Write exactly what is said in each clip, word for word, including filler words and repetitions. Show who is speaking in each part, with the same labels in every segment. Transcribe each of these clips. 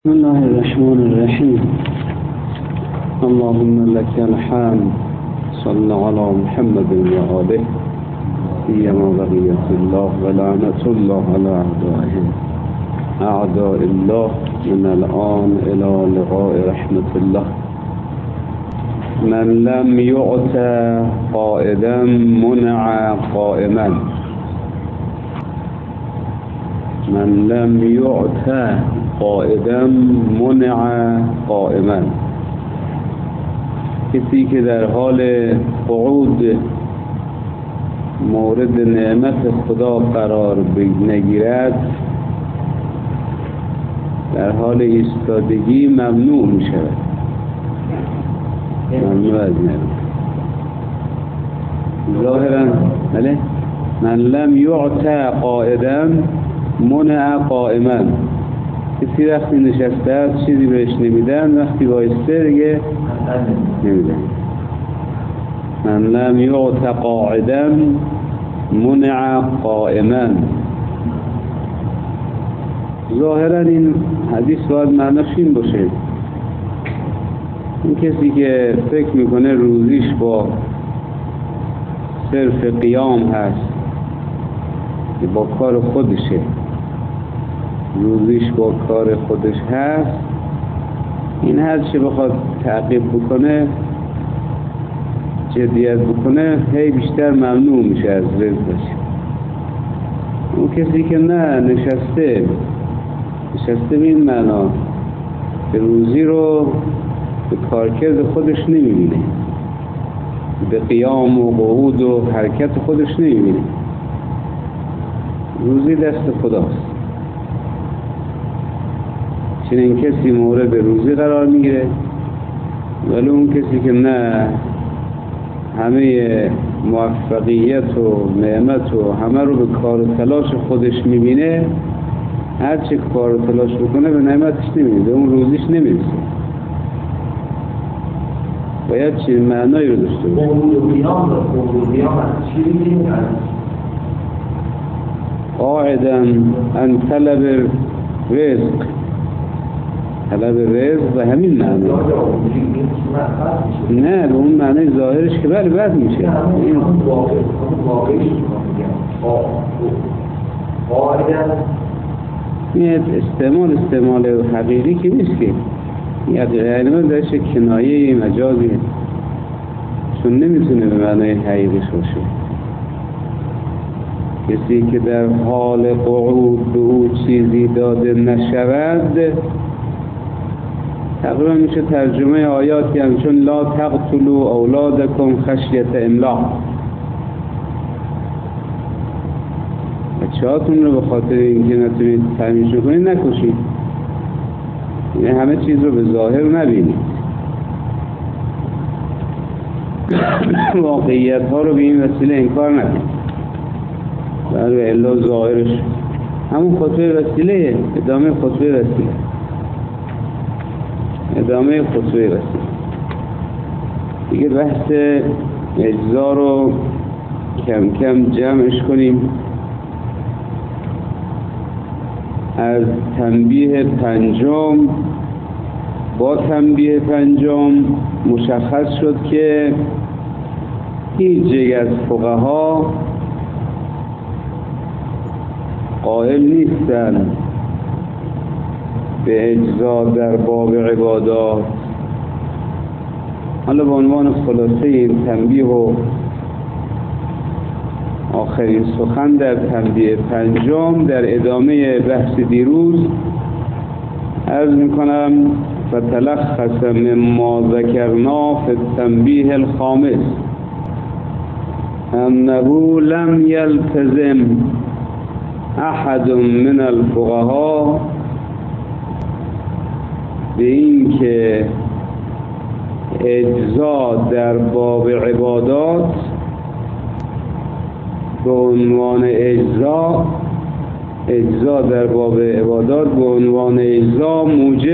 Speaker 1: بسم الله الرحمن الرحيم. اللهم لك الحمد. صل على محمد وآله سيما بقية الله ولعنة الله على أعدائهم أعداء الله من الآن إلى لقاء رحمة الله. من لم يعط قائدا منع قائما. من لم يعط قائدا منع قائما. کسی که در حال قعود مورد نعمت خدا قرار نگیرد در حال ایستادگی ممنوع می شود. ممنوع از نعمت ظاهرا. بله. من لم یعط قائدا منع قائما. کسی وقتی نشسته است چیزی بهش نمیدن، وقتی بایسته دیگه نمیدن. من لم یعط قاعدا منع قائما. ظاهرا این حدیث باید معناش این باشه، این کسی که فکر میکنه روزیش با صرف قیام هست، با کار خودشه، روزیش با کار خودش هست، این هر چه بخواد تعقیب بکنه، جدیت بکنه، هی بیشتر ممنوع میشه از رزقش. اون کسی که نه نشسته نشسته به این معنا که روزی رو به کارکرد خودش نمیبینه، به قیام و قعود و حرکت خودش نمیبینه، روزی دست خداست. چنین کسی مورد روزی قرار میگیره. ولی اون کسی که نه همه موفقیت و نعمت و همه رو به کار و تلاش خودش میبینه، هر چه کار و تلاش بکنه به نعمتش نمیده، به اون روزیش نمیرسه. باید چنین معنایی رو داشته باشه. قاعدا ان طلب رزق، طلب رزق و همین معنی. نه به اون معنی ظاهرش که بله بد میشه. این استعمال استعمال حقیقی که نیست که یعنی من درش کنایه مجازی، چون نمیتونه به معنی حقیقیش باشه. کسی که در حال قعود به او چیزی داده نشود، تقریبا میشه ترجمه آیاتی همچون لا تقتلوا اولادکم خشیت املاق. بچه هاتون رو به خاطر اینکه نتونید تمیز کنید نکشید. یعنی همه چیز رو به ظاهر نبینید، واقعیت ها رو به این وسیله انکار نکنید. برای الا ظاهرش همون خطبه وسیله، ادامه خطبه وسیله ادامه خطبه وسیله دیگه. بحث اجزا رو کم کم جمعش کنیم. از تنبیه پنجم با تنبیه پنجم مشخص شد که هیچ یک از فقها قائل نیستند به اجزا در باب عبادات. حالا به عنوان خلاصه این تنبیه و آخرین سخن در تنبیه پنجم در ادامه بحث دیروز عرض میکنم فتلخص مما ذکرنا فی التنبیه الخامس انه لم یلتزم احد من الفقهاء به این که اجزا در باب عبادات به عنوان اجزا اجزا در باب عبادات به عنوان اجزا موجب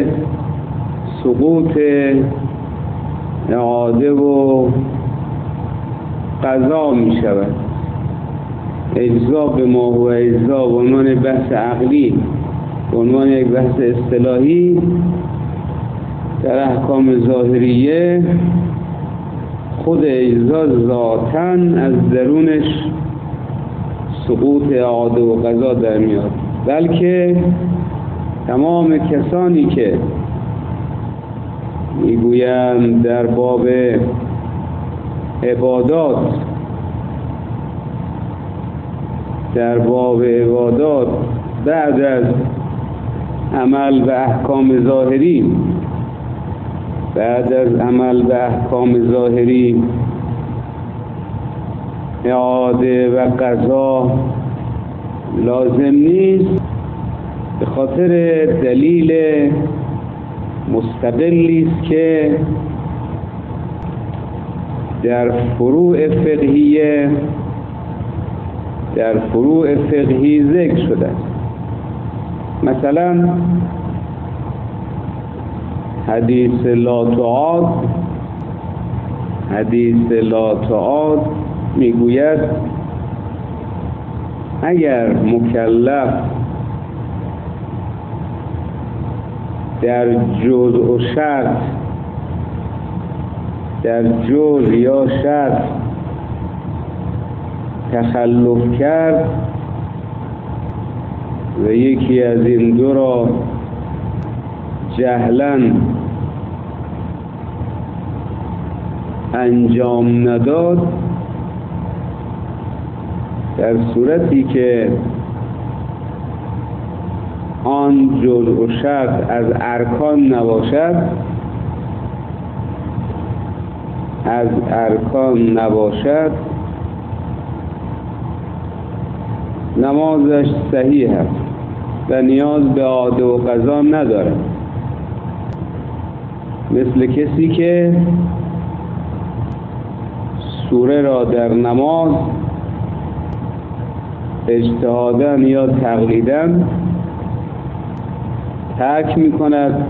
Speaker 1: سقوط اعاده و قضا می شود. اجزا به ما هو اجزا به عنوان بحث عقلی به عنوان یک بحث اصطلاحی در احکام ظاهریه، خود اجزا ذاتاً از درونش سقوط اعاده و قضا در میاد، بلکه تمام کسانی که میگویند در باب عبادات در باب عبادات بعد از عمل به احکام ظاهری بعد از عمل به احکام ظاهری اعاده و قضا لازم نیست، به خاطر دلیل مستقلی است که در فروع فقهیه در فروع فقهی ذکر شده است. مثلا حدیث لا تعاد حدیث لا تعاد میگوید اگر مکلف در جزء و شرط در جزء یا شرط تخلف کرد و یکی از این دو را جهلاً انجام نداد، در صورتی که آن جزء و شرط از ارکان نباشد از ارکان نباشد نمازش صحیح است و نیاز به اعاده و قضا ندارد، مثل کسی که سوره را در نماز اجتهاداً یا تقلیداً ترک می کند،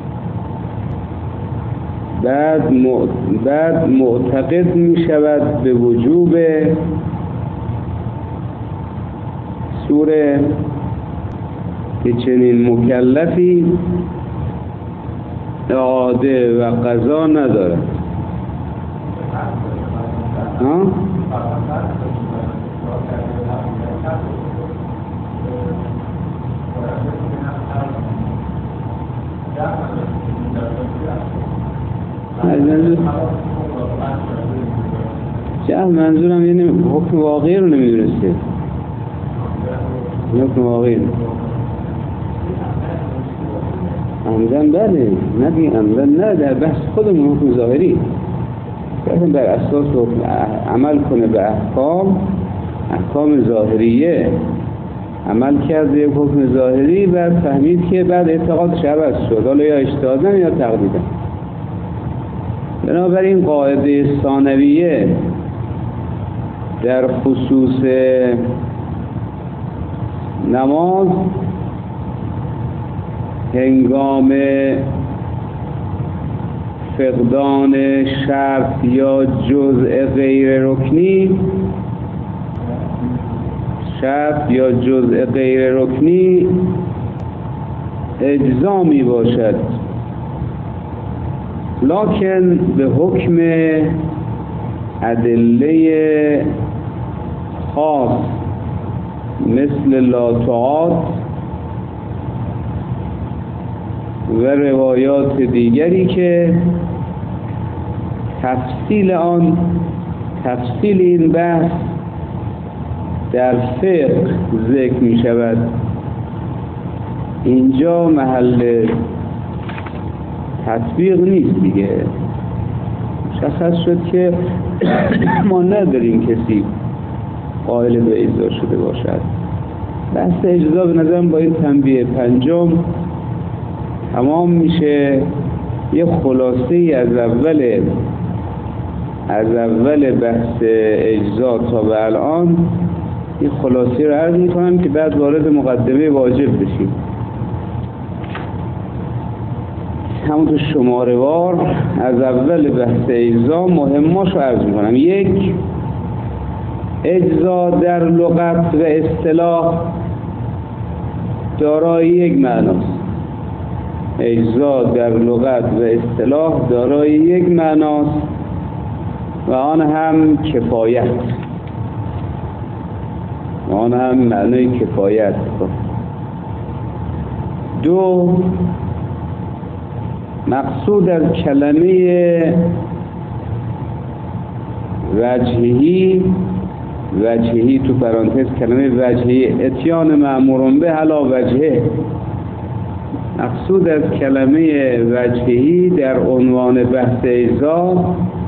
Speaker 1: بعد بعد معتقد می شود به وجوب سوره که چنین مکلفی اعاده و قضا ندارد. ها؟ چه منظورم یعنی حکم واقعی رو نمیدونسته، حکم واقعی عمدن بله نبی عمدن نه، در بحث خودمون حکم ظاهری باید بر اساس عمل کنه به احکام احکام ظاهریه، عمل کرده یک حکم ظاهری و فهمید که بعد اعتقادش عوض شد، حالا یا اجتهاداً یا تقلیداً. بنابراین قاعده ثانویه در خصوص نماز هنگام فقدان شرط یا جزء غیر رکنی شرط یا جزء غیر رکنی اجزا می باشد، لکن به حکم ادله خاص مثل لا تعاد و روایات دیگری که تفصیل آن تفصیل این بحث در فقه ذکر می شود، اینجا محل تطبیق نیست دیگه. مشخص شد که ما نداریم کسی قائل به اجزا شده باشد. بحث اجزا به نظرم با این تنبیه پنجم تمام میشه. یه خلاصه ای از اول از اول بحث اجزا تا به الان این خلاصه رو عرض میکنم که بعد وارد مقدمه واجب بشیم. همونطور شماره وار از اول بحث اجزا مهماشو عرض میکنم. یک، اجزا در لغت و اصطلاح دارای یک معناست. اجزا در لغت و اصطلاح دارای یک معناست و آن هم کفایت، و آن هم معنای کفایت. دو، مقصود از کلمه وجهی، وجهی تو پرانتز کلمه وجهی، اتیان مأمورون به علی وجهه، مقصود از کلمه وجهی در عنوان بحث اجزا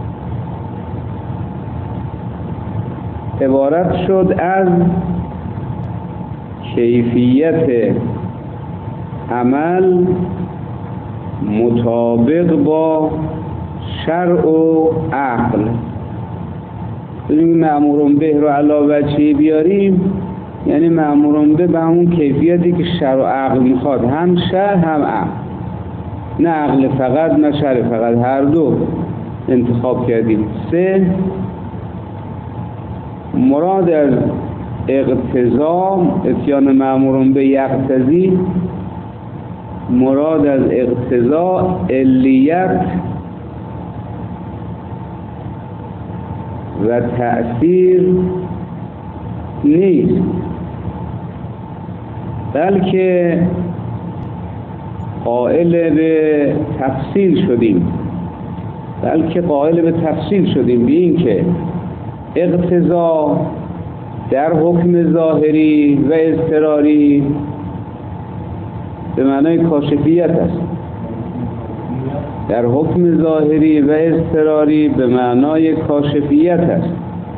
Speaker 1: عبارت شد از کیفیت عمل مطابق با شرع و عقل. ببینیم مأمورون به رو علی وجهی بیاریم، یعنی مأمورون به به همون کیفیتی که شرع و عقل میخواد، هم شرع هم عقل، نه عقل فقط نه شرع فقط، هر دو انتخاب کردیم. سه، مراد از اقتضا، اتیان مأمورون به یقتضی، مراد از اقتضا علیت و تأثیر نیست، بلکه قائل به تفصیل شدیم بلکه قائل به تفصیل شدیم به این که اقتضا در حکم ظاهری و اضطراری به معنای کاشفیت است، در حکم ظاهری و اضطراری به معنای کاشفیت است،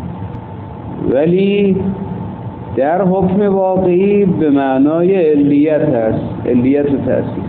Speaker 1: ولی در حکم واقعی به معنای علیت است، علیت و تأثیر.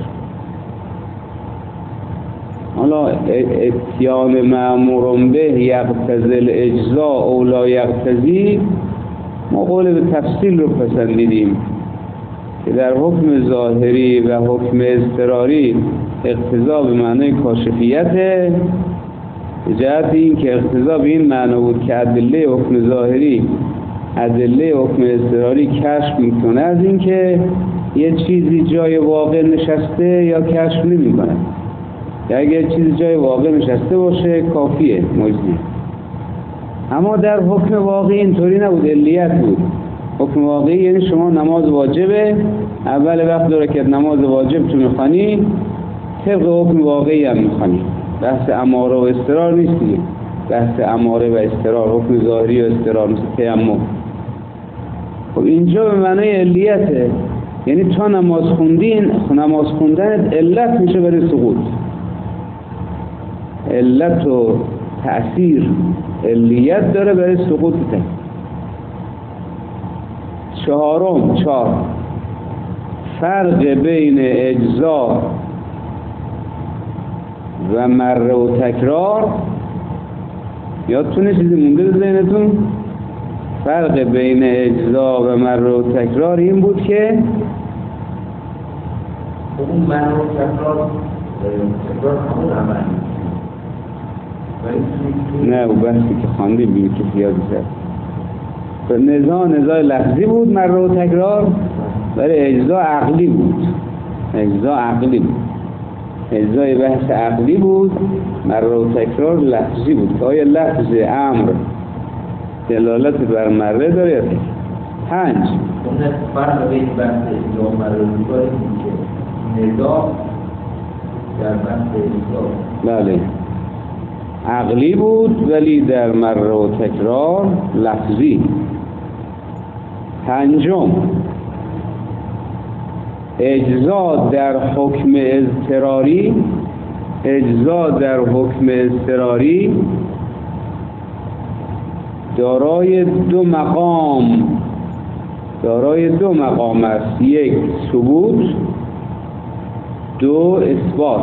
Speaker 1: حالا اتیان مأمورون به یقتضی الاجزا او لا یقتضی، ما قول به تفصیل رو پسندیدیم که در حکم ظاهری و حکم اضطراری اقتضا به معنای کاشفیت، به جهت این که اقتضا به این معنی بود که ادله حکم ظاهری ادله حکم اضطراری کشف میکنه از این که یه چیزی جای واقع نشسته یا کشف نمیکنه، یا اگر چیزی جای واقع نشسته باشه کافیه مجزی. اما در حکم واقعی اینطوری نبود، علیت بود. حکم واقعی یعنی شما نماز واجبه، اول وقت دو رکعت نماز واجب تو میخوانی، طبق حکم واقعی هم میخوانی، بحث اماره و اضطرار نیست دیگه، بحث اماره و اضطرار، حکم ظاهری و اضطرار مثل تیمم. خب اینجا به معنای علیته، یعنی تا نماز خوندین، نماز خوندن علت میشه برای سقوط، علت و تأثیر علیت داره برای سقوط ده. چهارم، چهار، فرق بین اجزا و مره و تکرار. یادتونه چیزی مونده به ذهنتون؟ فرق بین اجزا و مره و تکرار این بود که
Speaker 2: اون مره و تکرار تکرار همون عمل،
Speaker 1: نه او بحثی که خواندیم بیم که زیادی زد نزاع نزاع لفظی بود، مره و تکرار برای اجزا عقلی بود، اجزا عقلی بود، اجزای بحث عقلی بود، مره و تکرار لفظی بود که آیا لفظ امر دلالت بر مره داره یا تکرار. پنج،
Speaker 2: اون فرق بین بحث اجزا و مره و تکرار این که نزاع در بحث اجزا
Speaker 1: بله عقلی بود ولی در مره و تکرار لفظی. پنجم، اجزا در حکم اضطراری، اجزا در حکم اضطراری دارای دو مقام دارای دو مقام است، یک ثبوت، دو اثبات،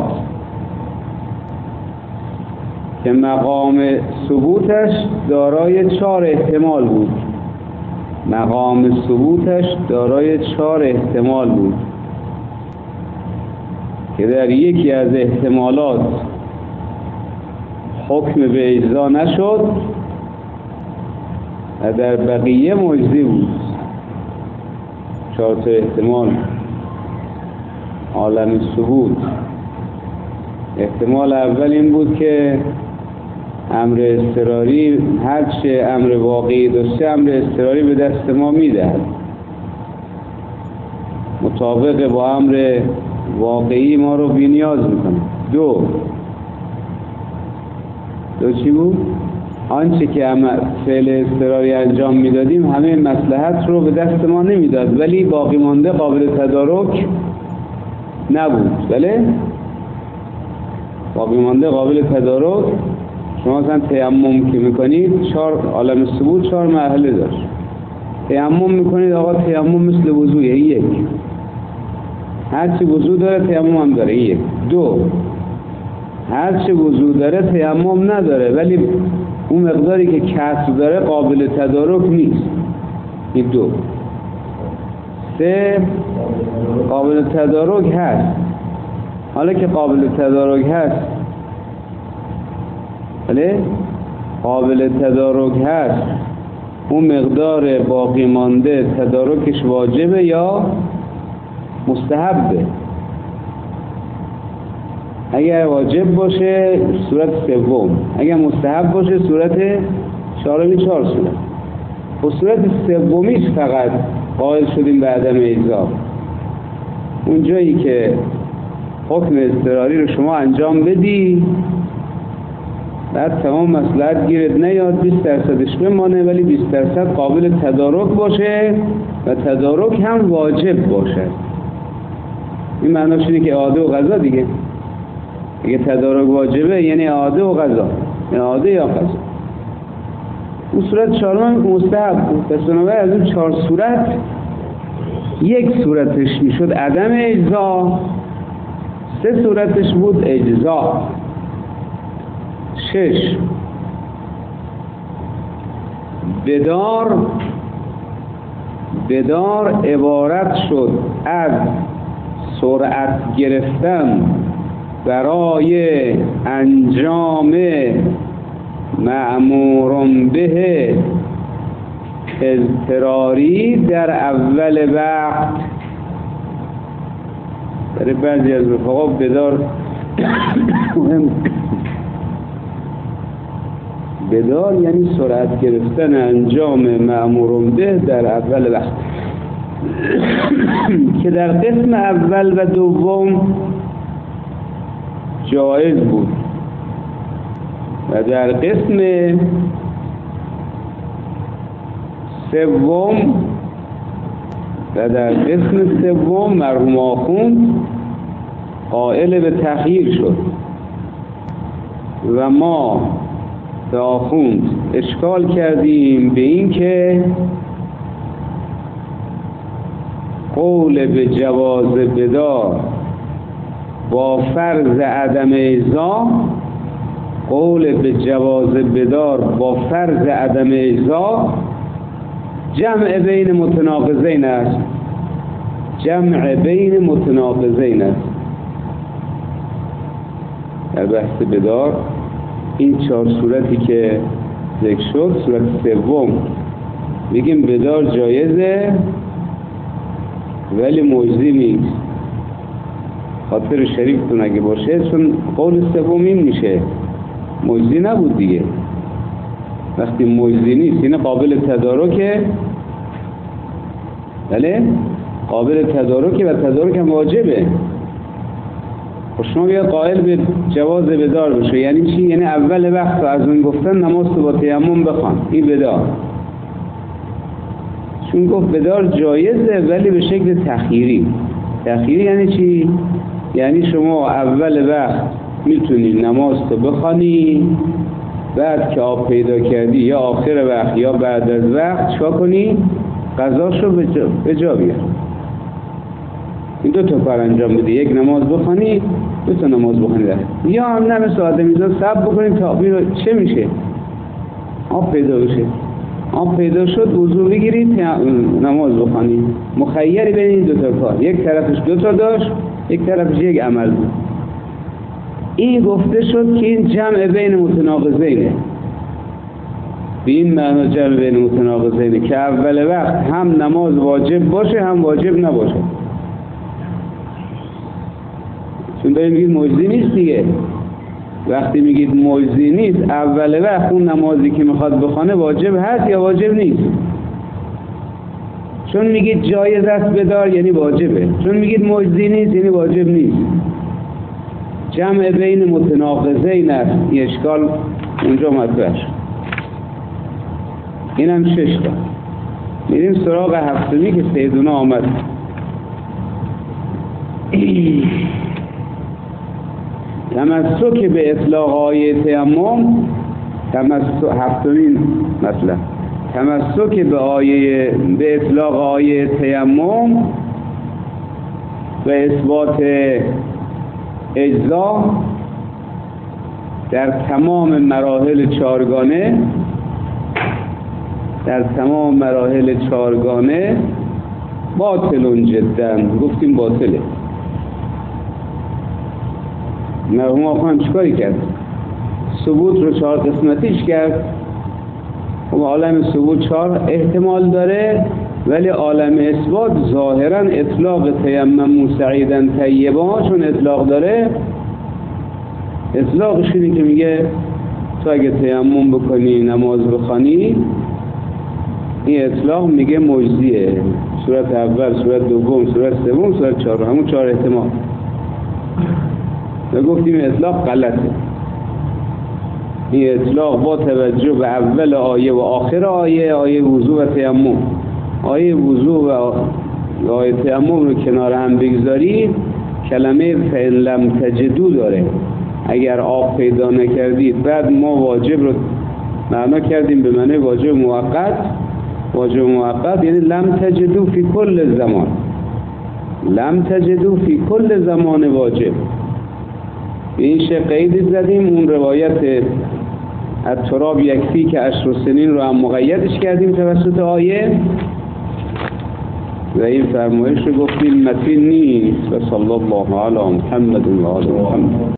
Speaker 1: که مقام ثبوتش دارای چهار احتمال بود، مقام ثبوتش دارای چهار احتمال بود که در یکی از احتمالات حکم به اجزا نشد و در بقیه مجزی بود. چهار تا احتمال عالم ثبوت. احتمال اول این بود که امر اضطراری هرچه امر واقعی داشته امر اضطراری به دست ما میدهد، مطابق با امر واقعی ما رو بی‌نیاز میکنه. دو دو چی بود؟ آنچه که فعل اضطراری انجام میدادیم همه مصلحت رو به دست ما نمیداد، ولی باقی مانده قابل تدارک نبود. بله باقی مانده قابل تدارک. شما مثلا تیمم که میکنید چهار عالم ثبوت چهار مرحله داشت. تیمم میکنید آقا تیمم مثل وضوء یک، هرچی وضوء داره تیمم هم داره یک. دو هرچی وضوء داره تیمم نداره، ولی اون مقداری که کسر داره قابل تدارک نیست. این دو. سه قابل تدارک هست. حالا که قابل تدارک هست بله قابل تدارک هست، اون مقدار باقی مانده تدارکش واجبه یا مستحبه؟ اگر واجب باشه صورت سوم، اگر مستحب باشه صورت چهارمی چهار صورت. و صورت سومیش فقط قائل شدیم به عدم اجزا. اون جایی که حکم اضطراری رو شما انجام بدی بعد تمام مصلحت گیرت نیاد، بیست درصدش بمانه ولی بیست درصد قابل تدارک باشه و تدارک هم واجب باشه. این معناش اینه که اعاده و قضا دیگه. اگه تدارک واجبه یعنی اعاده و قضا، اعاده یا قضا. اون صورت چهارم مستحب بود. پس بنابراین از اون چهار صورت یک صورتش میشد عدم اجزا، سه صورتش بود اجزا. شش بدار بدار عبارت شد از سرعت گرفتن برای انجام مأمورون به اضطراری در اول وقت. برای بعضی از رفقا بدار مهم. بدار یعنی سرعت گرفتن انجام مأمورون به در اول وقت که در قسم اول و دوم جایز بود و در قسم سوم و در قسم سوم مرحوم آخوند قائل به تخییر شد و ما به آخوند اشکال کردیم به این که قول به جواز بدار با فرض عدم اجزا، قول به جواز بدار با فرض عدم اجزا جمع بین متناقضین است. جمع بین متناقضین است. در بحث بدار این چهار صورتی که ذکر شد، صورت سوم میگیم بدار جایزه ولی مجزی نیست. خاطر شریفتون اگه باشه، چون قول سوم این میشه مجزی نبود دیگه. وقتی مجزی نیست این قابل تدارکه، بله قابل تدارکه و تدارک هم واجبه. خب شما بیا قائل به جواز بدار بشه یعنی چی؟ یعنی اول وقت از اون گفتن نماز تو با تیمم بخوان، این بدار. چون گفت بدار جایزه ولی به شکل تخییری. تخییری یعنی چی؟ یعنی شما اول وقت میتونی نماز تو بخوانی، بعد که آب پیدا کردی یا آخر وقت یا بعد از وقت چکا کنی؟ قضاشو به جا بیار. این دو تا کار انجام بده، یک نماز بخوانی، دو تا نماز بخوانی ده. یا هم نه مثل آدمیزاد صبر بکنیم تا بیرو چه میشه؟ آب پیدا بشه. آب پیدا شد وضو بگیرید نماز بخوانی. مخیری بین این دو تا کار، یک طرفش دو تا داشت، یک طرفش یک عمل بود. این گفته شد که این جمع بین متناقضینه. به این معنا جمع بین متناقضینه که اول وقت هم نماز واجب باشه هم واجب نباشه. چون داریم میگید مجزی نیست دیگه. وقتی میگید مجزی نیست، اول وقت اون نمازی که میخواد بخونه واجب هست یا واجب نیست؟ چون میگید جایز است بدار یعنی واجبه، چون میگید مجزی نیست یعنی واجب نیست. جمع بین متناقضین است، این اشکال اونجا مطرح شد. اینم شش تا. میریم سراغ هفتمی که سیدونا آمد. تمسک به اطلاق آیه تیمم، تمسک هفتمین مطلب، تمسک به آیه به اطلاق آیه تیمم و اثبات اجزا در تمام مراحل چارگانه در تمام مراحل چارگانه باطل جدا. گفتیم باطله. مرحوم آخوان چیکاری کرد؟ ثبوت رو چهار قسمتیش کرد. و عالم ثبوت چهار احتمال داره، ولی عالم اثبات ظاهرا اطلاق تیمم سعیدن طیبا چون اطلاق داره، اطلاقش اینه که میگه تو اگه تیمم بکنی نماز بخوانی، این اطلاق میگه مجزیه. صورت اول، صورت دوم، صورت سوم، صورت چهار، همون چهار احتمال. و گفتیم اطلاق غلطه. این اطلاق با توجه به اول آیه و آخر آیه، آیه وضو و تیمم، آیه وضو و آیه تیمم رو کنار هم بگذاری، کلمه فإن لم تجدوا داره. اگر آب پیدا نکردید، بعد ما واجب رو معنا کردیم به معنی واجب موقت. واجب موقت یعنی لم تجدوا فی کل زمان، لم تجدوا فی کل زمان واجب. این شه قیدی زدیم. اون روایت التراب یکفی که عشر سنین رو هم مقیدش کردیم توسط آیه و این فرمایش رو گفتیم متین نیست. و صلی الله علی محمد و آل محمد.